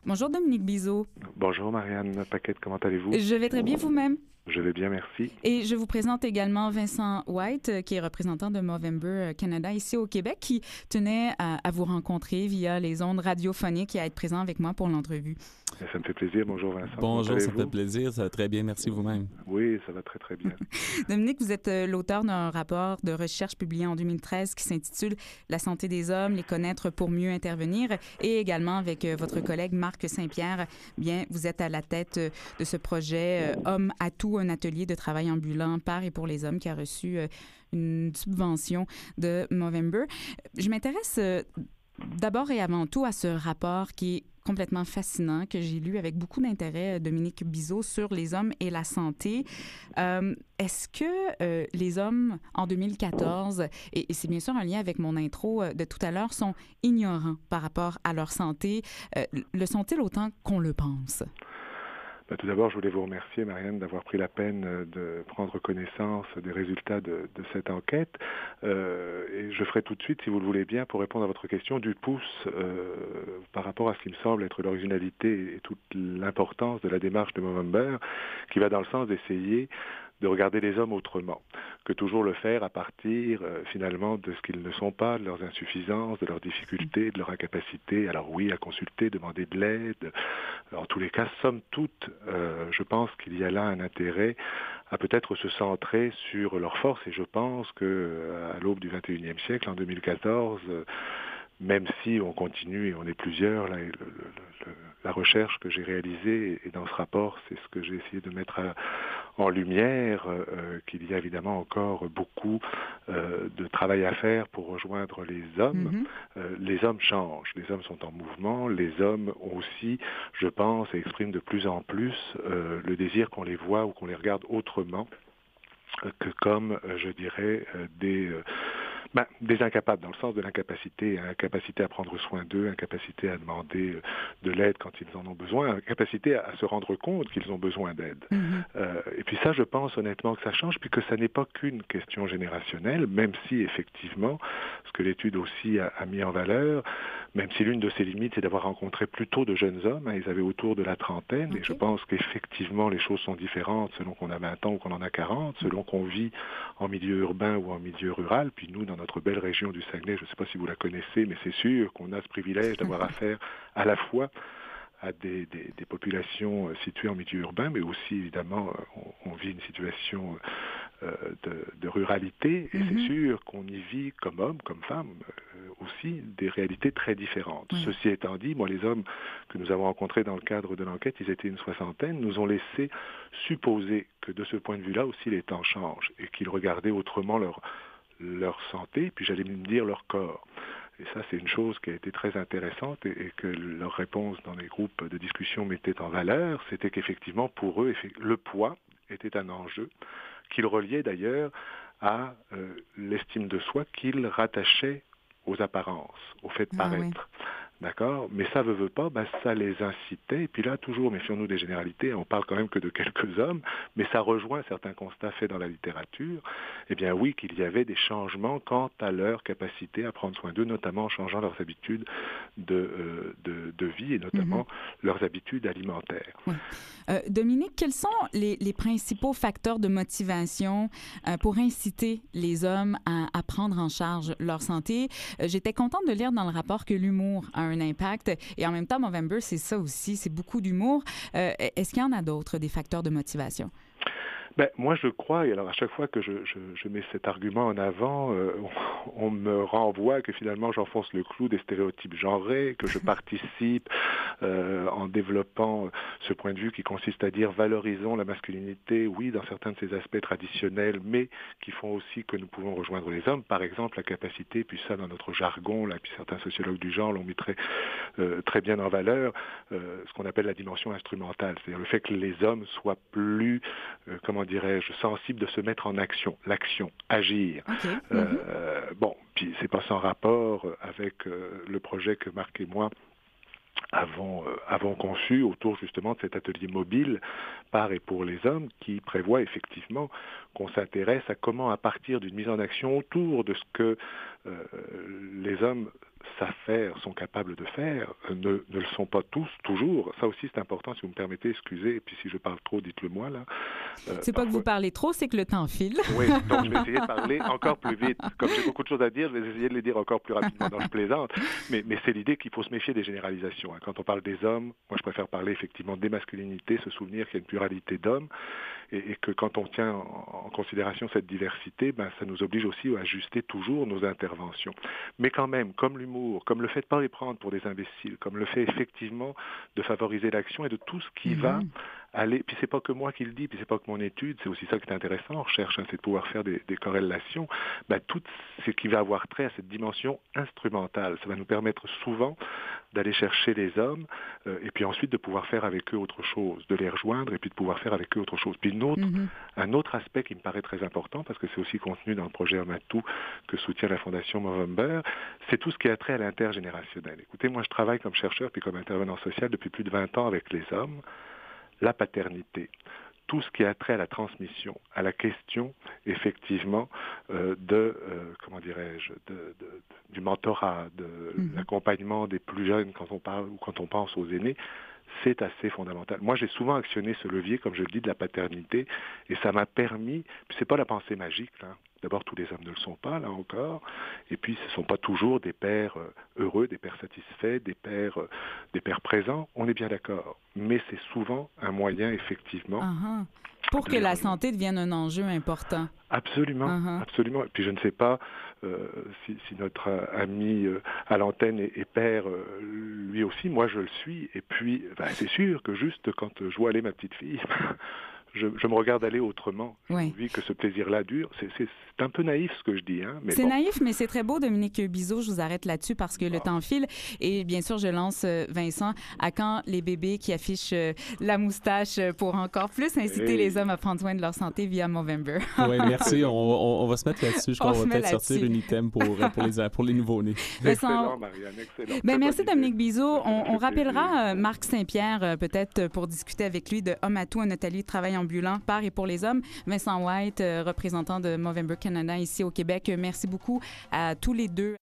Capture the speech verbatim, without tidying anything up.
Bonjour Dominique Bizot. Bonjour Marianne Paquette, comment allez-vous? Je vais très bien vous-même. Je vais bien, merci. Et je vous présente également Vincent White, euh, qui est représentant de Movember Canada ici au Québec, qui tenait à, à vous rencontrer via les ondes radiophoniques et à être présent avec moi pour l'entrevue. Ça me fait plaisir. Bonjour Vincent. Bonjour, ça fait plaisir. Ça va très bien. Merci vous-même. Oui, ça va très, très bien. Dominique, vous êtes euh, l'auteur d'un rapport de recherche publié en deux mille treize qui s'intitule « La santé des hommes, les connaître pour mieux intervenir » et également avec euh, votre collègue Marc Saint-Pierre, bien, vous êtes à la tête euh, de ce projet euh, Hommes à tout, un atelier de travail ambulant par et pour les hommes qui a reçu euh, une subvention de Movember. Je m'intéresse euh, d'abord et avant tout à ce rapport qui est complètement fascinant, que j'ai lu avec beaucoup d'intérêt, Dominique Bizot, sur les hommes et la santé. Euh, est-ce que euh, les hommes, en deux mille quatorze, et, et c'est bien sûr un lien avec mon intro de tout à l'heure, sont ignorants par rapport à leur santé? Euh, le sont-ils autant qu'on le pense? Ben, tout d'abord, je voulais vous remercier, Marianne, d'avoir pris la peine de prendre connaissance des résultats de, de cette enquête. Euh, et je ferai tout de suite, si vous le voulez bien, pour répondre à votre question, du pouce euh, par rapport à ce qui me semble être l'originalité et toute l'importance de la démarche de Movember, qui va dans le sens d'essayer de regarder les hommes autrement, que toujours le faire à partir euh, finalement de ce qu'ils ne sont pas, de leurs insuffisances, de leurs difficultés, de leur incapacité. Alors oui, à consulter, demander de l'aide. En tous les cas, somme toute, euh, je pense qu'il y a là un intérêt à peut-être se centrer sur leurs forces, et je pense que euh, à l'aube du vingt et unième siècle, en deux mille quatorze, euh, même si on continue et on est plusieurs, là, et le, le, le, la recherche que j'ai réalisée et dans ce rapport, c'est ce que j'ai essayé de mettre à, en lumière, euh, qu'il y a évidemment encore beaucoup euh, de travail à faire pour rejoindre les hommes. Mm-hmm. Euh, les hommes changent, les hommes sont en mouvement, les hommes ont aussi, je pense, et expriment de plus en plus euh, le désir qu'on les voit ou qu'on les regarde autrement que comme, euh, je dirais, euh, des... Euh, Ben, des incapables, dans le sens de l'incapacité, incapacité à prendre soin d'eux, incapacité à demander de l'aide quand ils en ont besoin, incapacité à, à se rendre compte qu'ils ont besoin d'aide. Mm-hmm. Euh, et puis ça, je pense honnêtement que ça change, puis que ça n'est pas qu'une question générationnelle, même si effectivement, ce que l'étude aussi a, a mis en valeur, même si l'une de ses limites, c'est d'avoir rencontré plutôt de jeunes hommes, hein, ils avaient autour de la trentaine, okay. Et je pense qu'effectivement, les choses sont différentes selon qu'on a vingt ans ou qu'on en a quarante, selon qu'on vit en milieu urbain ou en milieu rural, puis nous, dans notre belle région du Saguenay, je ne sais pas si vous la connaissez, mais c'est sûr qu'on a ce privilège d'avoir affaire à la fois à des, des, des populations situées en milieu urbain, mais aussi, évidemment, on, on vit une situation euh, de, de ruralité, et mm-hmm. c'est sûr qu'on y vit comme hommes, comme femmes, euh, aussi des réalités très différentes. Oui. Ceci étant dit, moi, les hommes que nous avons rencontrés dans le cadre de l'enquête, ils étaient une soixantaine, nous ont laissé supposer que de ce point de vue-là aussi, les temps changent, et qu'ils regardaient autrement leur leur santé, puis j'allais me dire leur corps. Et ça, c'est une chose qui a été très intéressante et, et que leur réponse dans les groupes de discussion mettait en valeur, c'était qu'effectivement, pour eux, le poids était un enjeu, qu'ils reliaient d'ailleurs à euh, l'estime de soi qu'ils rattachaient aux apparences, au fait de paraître. Ah, oui. D'accord? Mais ça veut, veut pas, ben ça les incitait. Et puis là, toujours, méfions-nous des généralités, on parle quand même que de quelques hommes, mais ça rejoint certains constats faits dans la littérature. Eh bien oui, qu'il y avait des changements quant à leur capacité à prendre soin d'eux, notamment en changeant leurs habitudes de, euh, de, de vie et notamment mm-hmm. leurs habitudes alimentaires. Oui. Euh, Dominique, quels sont les, les principaux facteurs de motivation euh, pour inciter les hommes à, à prendre en charge leur santé? Euh, j'étais contente de lire dans le rapport que l'humour a un impact. Et en même temps, Movember, c'est ça aussi, c'est beaucoup d'humour. Euh, est-ce qu'il y en a d'autres, des facteurs de motivation? Ben, moi, je crois, et alors à chaque fois que je, je, je mets cet argument en avant, euh, on, on me renvoie que finalement j'enfonce le clou des stéréotypes genrés, que je participe euh, en développant ce point de vue qui consiste à dire valorisons la masculinité, oui, dans certains de ses aspects traditionnels, mais qui font aussi que nous pouvons rejoindre les hommes. Par exemple, la capacité, puis ça dans notre jargon, là, puis certains sociologues du genre l'ont mis très, euh, très bien en valeur, euh, ce qu'on appelle la dimension instrumentale, c'est-à-dire le fait que les hommes soient plus, euh, comment dirais-je, sensible de se mettre en action, l'action, agir. Okay. Euh, mm-hmm. Bon, puis c'est pas sans rapport avec euh, le projet que Marc et moi avons, euh, avons conçu autour justement de cet atelier mobile par et pour les hommes qui prévoit effectivement qu'on s'intéresse à comment, à partir d'une mise en action autour de ce que euh, les hommes s'affairent, sont capables de faire, euh, ne, ne le sont pas tous, toujours. Ça aussi, c'est important, si vous me permettez, excusez, et puis si je parle trop, dites-le moi, là. Euh, c'est parfois... pas que vous parlez trop, c'est que le temps file. Oui, donc je vais essayer de parler encore plus vite. Comme j'ai beaucoup de choses à dire, je vais essayer de les dire encore plus rapidement. Non, je plaisante, mais, mais c'est l'idée qu'il faut se méfier des généralisations. Hein. Quand on parle des hommes, moi je préfère parler effectivement des masculinités, se souvenir qu'il y a une pluralité d'hommes, et, et que quand on tient en, en considération cette diversité, ben, ça nous oblige aussi à ajuster toujours nos interventions. Mais quand même, comme l'humour, comme le fait de ne pas les prendre pour des imbéciles, comme le fait effectivement de favoriser l'action et de tout ce qui mm-hmm. va aller, puis c'est pas que moi qui le dis, puis c'est pas que mon étude, c'est aussi ça qui est intéressant en recherche, hein, c'est de pouvoir faire des, des corrélations, ben, tout ce qui va avoir trait à cette dimension instrumentale, ça va nous permettre souvent d'aller chercher les hommes, euh, et puis ensuite de pouvoir faire avec eux autre chose, de les rejoindre, et puis de pouvoir faire avec eux autre chose. Puis une autre, mm-hmm. un autre aspect qui me paraît très important, parce que c'est aussi contenu dans le projet Amatou que soutient la Fondation Movember, c'est tout ce qui a trait à l'intergénérationnel. Écoutez, moi je travaille comme chercheur, puis comme intervenant social depuis plus de vingt ans avec les hommes, la paternité, tout ce qui a trait à la transmission, à la question, effectivement, euh, de, euh, comment dirais-je, de, de, de, du mentorat, de mm-hmm. l'accompagnement des plus jeunes quand on parle ou quand on pense aux aînés, c'est assez fondamental. Moi, j'ai souvent actionné ce levier, comme je le dis, de la paternité, et ça m'a permis, puis c'est pas la pensée magique, là. D'abord, tous les hommes ne le sont pas, là encore, et puis ce ne sont pas toujours des pères euh, heureux, des pères satisfaits, des pères, euh, des pères présents, on est bien d'accord, mais c'est souvent un moyen, effectivement... Uh-huh. Pour que la santé devienne un enjeu important. Absolument, uh-huh. absolument. Et puis je ne sais pas euh, si, si notre ami euh, à l'antenne est, est père, euh, lui aussi, moi je le suis, et puis ben, c'est sûr que juste quand je vois aller ma petite fille... Je, je me regarde aller autrement. J'ai oui. envie que ce plaisir-là dure. C'est, c'est, c'est un peu naïf ce que je dis. Hein, mais c'est bon. naïf, mais c'est très beau, Dominique Biseau. Je vous arrête là-dessus parce que le ah. temps file. Et bien sûr, je lance Vincent. À quand les bébés qui affichent la moustache pour encore plus inciter hey. les hommes à prendre soin de leur santé via Movember? Oui, merci. On, on, on va se mettre là-dessus. Je crois qu'on va peut-être là-dessus. sortir un item pour, pour, les, pour les nouveaux-nés. Excellent, Marianne. Excellent. Ben, merci, Dominique Biseau. On, on rappellera Marc Saint-Pierre, peut-être pour discuter avec lui de Amatou, un atelier de travail ambulant par et pour les hommes. Vincent White, représentant de Movember Canada ici au Québec. Merci beaucoup à tous les deux.